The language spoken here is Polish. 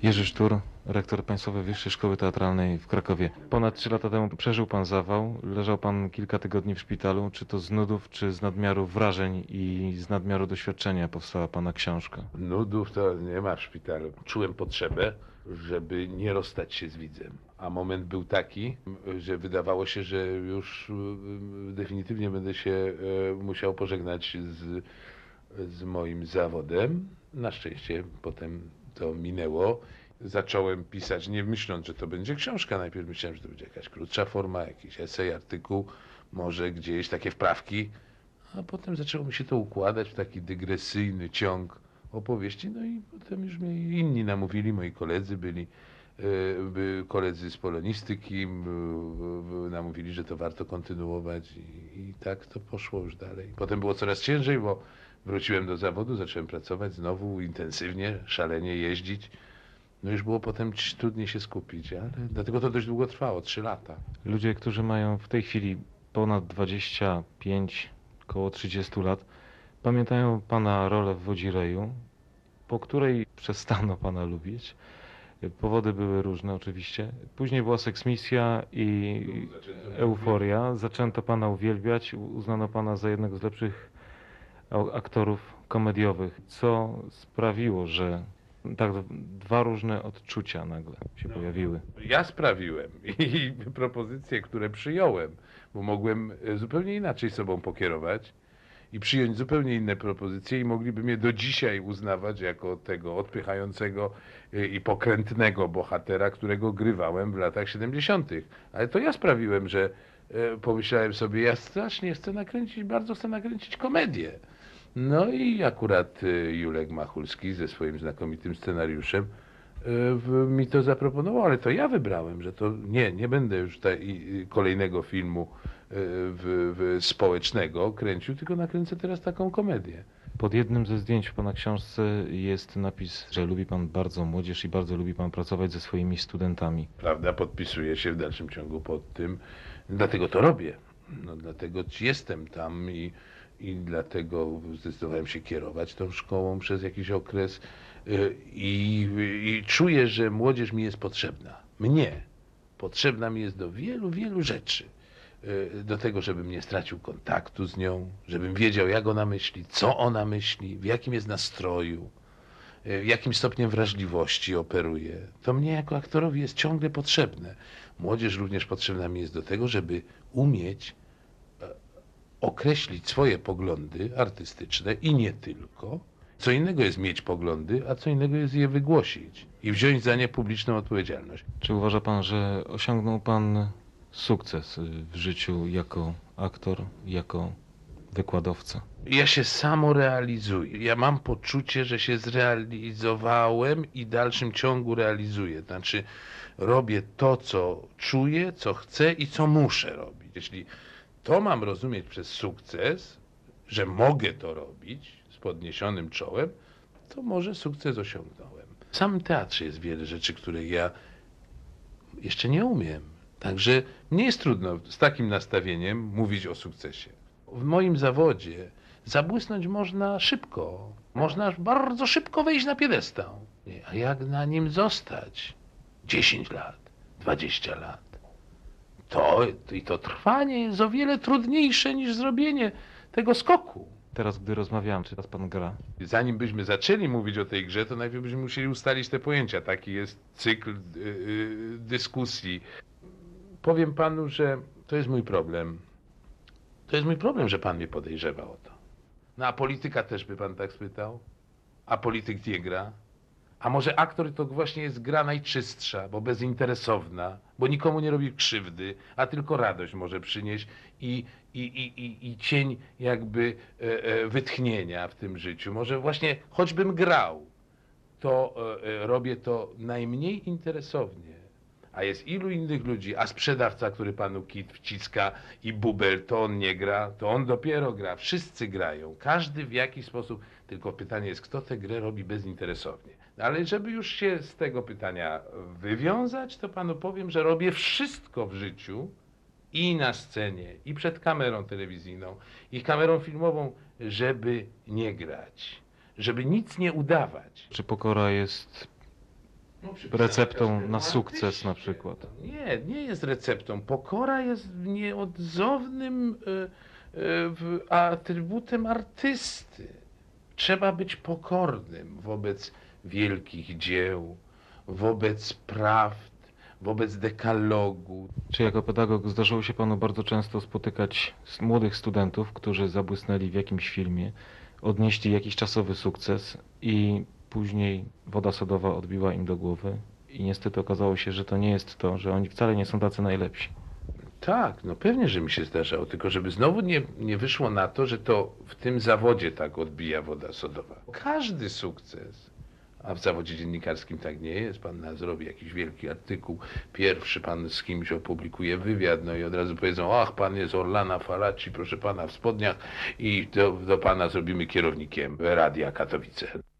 Jerzy Sztur, rektor Państwowej Wyższej Szkoły Teatralnej w Krakowie. Ponad 3 lata temu przeżył pan zawał, leżał pan kilka tygodni w szpitalu. Czy to z nudów, czy z nadmiaru wrażeń i z nadmiaru doświadczenia powstała pana książka? Nudów to nie ma w szpitalu. Czułem potrzebę, żeby nie rozstać się z widzem. A moment był taki, że wydawało się, że już definitywnie będę się musiał pożegnać z moim zawodem. Na szczęście potem to minęło. Zacząłem pisać, nie myśląc, że to będzie książka. Najpierw myślałem, że to będzie jakaś krótsza forma, jakiś esej, artykuł, może gdzieś takie wprawki. A potem zaczęło mi się to układać w taki dygresyjny ciąg opowieści. No i potem już mnie inni namówili, moi koledzy byli, koledzy z polonistyki, namówili, że to warto kontynuować i tak to poszło już dalej. Potem było coraz ciężej, bo wróciłem do zawodu, zacząłem pracować znowu intensywnie, szalenie jeździć. No już było potem trudniej się skupić, ale dlatego to dość długo trwało, 3 lata. Ludzie, którzy mają w tej chwili ponad 25, około 30 lat, pamiętają pana rolę w Wodzireju, po której przestano pana lubić. Powody były różne oczywiście. Później była seksmisja i euforia. Zaczęto pana uwielbiać, uznano pana za jednego z lepszych aktorów komediowych. Co sprawiło, że tak dwa różne odczucia nagle się pojawiły? Ja sprawiłem i propozycje, które przyjąłem, bo mogłem zupełnie inaczej sobą pokierować i przyjąć zupełnie inne propozycje i mogliby mnie do dzisiaj uznawać jako tego odpychającego i pokrętnego bohatera, którego grywałem w latach 70. Ale to ja sprawiłem, że pomyślałem sobie, ja strasznie chcę nakręcić, bardzo chcę nakręcić komedię. No i akurat Julek Machulski ze swoim znakomitym scenariuszem mi to zaproponował, ale to ja wybrałem, że to nie będę już kolejnego filmu społecznego kręcił, tylko nakręcę teraz taką komedię. Pod jednym ze zdjęć w pana książce jest napis, że lubi pan bardzo młodzież i bardzo lubi pan pracować ze swoimi studentami. Prawda, podpisuję się w dalszym ciągu pod tym, dlatego to robię. No, dlatego jestem tam i dlatego zdecydowałem się kierować tą szkołą przez jakiś okres i czuję, że młodzież mi jest potrzebna. Mnie. Potrzebna mi jest do wielu, wielu rzeczy. Do tego, żebym nie stracił kontaktu z nią, żebym wiedział, jak ona myśli, co ona myśli, w jakim jest nastroju, jakim stopniem wrażliwości operuje. To mnie jako aktorowi jest ciągle potrzebne. Młodzież również potrzebna mi jest do tego, żeby umieć określić swoje poglądy artystyczne i nie tylko. Co innego jest mieć poglądy, a co innego jest je wygłosić i wziąć za nie publiczną odpowiedzialność. Czy uważa pan, że osiągnął pan sukces w życiu jako aktor, jako wykładowca? Ja się samorealizuję. Ja mam poczucie, że się zrealizowałem i w dalszym ciągu realizuję. Znaczy, robię to, co czuję, co chcę i co muszę robić. Jeśli to mam rozumieć przez sukces, że mogę to robić z podniesionym czołem, to może sukces osiągnąłem. W samym teatrze jest wiele rzeczy, których ja jeszcze nie umiem. Także nie jest trudno z takim nastawieniem mówić o sukcesie. W moim zawodzie zabłysnąć można szybko. Można bardzo szybko wejść na piedestał. A jak na nim zostać 10 lat, 20 lat? To trwanie jest o wiele trudniejsze niż zrobienie tego skoku. Teraz, gdy rozmawiałem, czy teraz pan gra? Zanim byśmy zaczęli mówić o tej grze, to najpierw byśmy musieli ustalić te pojęcia. Taki jest cykl dyskusji. Powiem panu, że to jest mój problem. To jest mój problem, że pan mnie podejrzewa o to. No a polityka też by pan tak spytał? A polityk nie gra? A może aktor to właśnie jest gra najczystsza, bo bezinteresowna, bo nikomu nie robi krzywdy, a tylko radość może przynieść i cień jakby wytchnienia w tym życiu. Może właśnie choćbym grał, to robię to najmniej interesownie. A jest ilu innych ludzi, a sprzedawca, który panu kit wciska i bubel, to on nie gra, to on dopiero gra. Wszyscy grają, każdy w jakiś sposób, tylko pytanie jest, kto tę grę robi bezinteresownie. Ale żeby już się z tego pytania wywiązać, to panu powiem, że robię wszystko w życiu i na scenie, i przed kamerą telewizyjną, i kamerą filmową, żeby nie grać, żeby nic nie udawać. Czy pokora jest No, przypisane receptą każdemu na sukces artyście. na przykład. Nie, nie jest receptą. Pokora jest nieodzownym atrybutem artysty. Trzeba być pokornym wobec wielkich dzieł, wobec prawd, wobec dekalogu. Czy jako pedagog zdarzyło się panu bardzo często spotykać młodych studentów, którzy zabłysnęli w jakimś filmie, odnieśli jakiś czasowy sukces i później woda sodowa odbiła im do głowy i niestety okazało się, że to nie jest to, że oni wcale nie są tacy najlepsi. Tak, no pewnie, że mi się zdarzało, tylko żeby znowu nie wyszło na to, że to w tym zawodzie tak odbija woda sodowa. Każdy sukces, a w zawodzie dziennikarskim tak nie jest, pan zrobi jakiś wielki artykuł, pierwszy pan z kimś opublikuje wywiad, no i od razu powiedzą, ach, pan jest Orlana Falaci, proszę pana, w spodniach i do pana zrobimy kierownikiem Radia Katowice.